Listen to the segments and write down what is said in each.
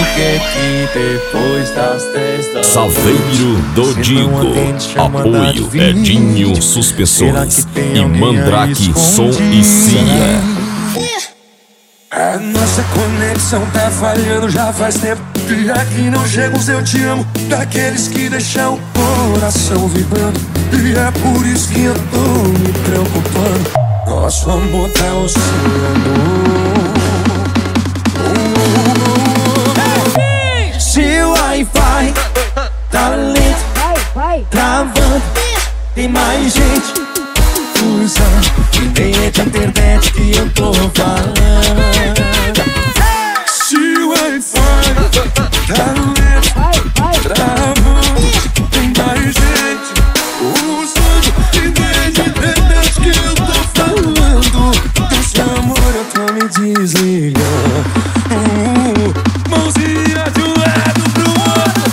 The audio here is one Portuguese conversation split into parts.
que depois das 10 da Saveiro do Digo. Apoio Edinho Suspensões e Mandrake Som e Cia. A nossa conexão tá falhando já faz tempo. E aqui não chega o seu te amo, daqueles que deixam o coração vibrando. E é por isso que eu tô me preocupando. Nosso amor tá oscilando. Se o Wi-Fi tá lento, travando, tem mais gente usando. E nem é de internet que eu tô falando. Se o Wi-Fi tá lento, travando, tem mais gente usando. E nem é de internet que eu tô falando. Desse amor eu tô me desligando. Mãozinha de um lado pro outro.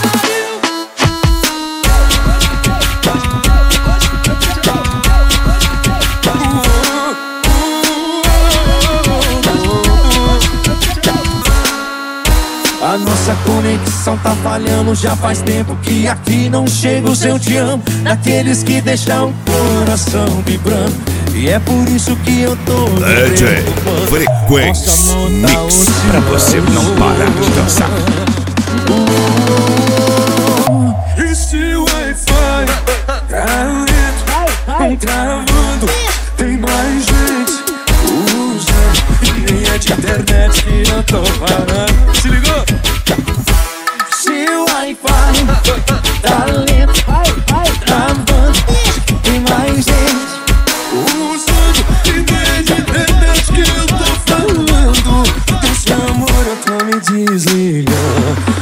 A nossa conexão tá falhando já faz tempo. Que aqui não chega o seu te amo, daqueles que deixam o coração vibrando. E é por isso que eu tô DJ Frequência Mix, pra você não parar de dançar. E se o Wi-Fi tá lento, travando, tem mais gente usando. E nem é de internet que eu tô falando. Se ligou? Se o Wi-Fi tá lento, travando, tem mais gente usando. E nem é de internet que eu tô falando. Desse amor eu tô me desligando.